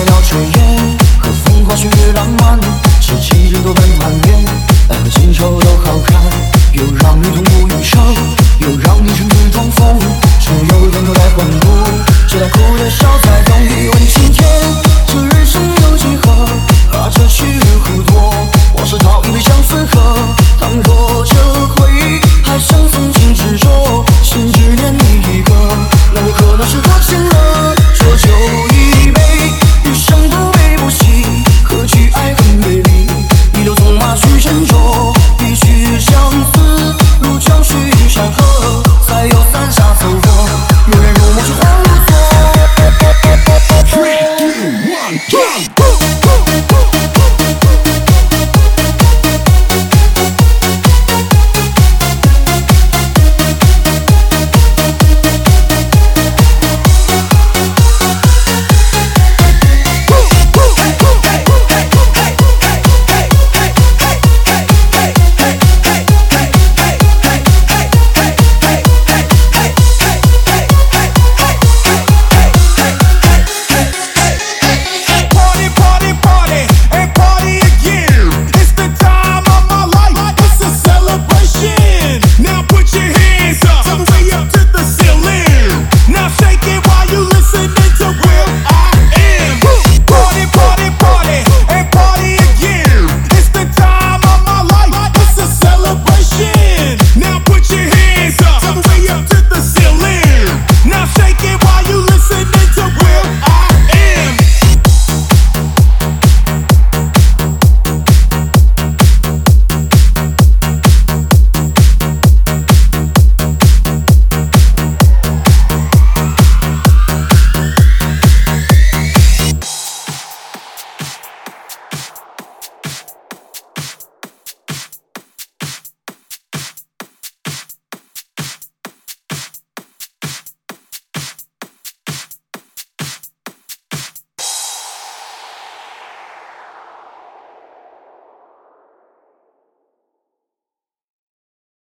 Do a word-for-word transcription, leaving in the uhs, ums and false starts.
要炊烟，和风花雪月浪漫，十七人多半团圆，爱和情仇都好看，又让你痛不欲生，又让你生死装疯，只有人头来混读，直到哭的笑才懂一问青天，这人生有几何，把这去苦多，我是讨一杯相思喝，倘若这回还像曾经执着，心只念你一个，那我可能是多情了，浊酒一杯，余生不悲不喜，何惧爱恨别离，一路纵马去斟酌，一曲相思，如江水山河，才有三下走过，蓦然入梦是恍如昨。Three, two, one, go!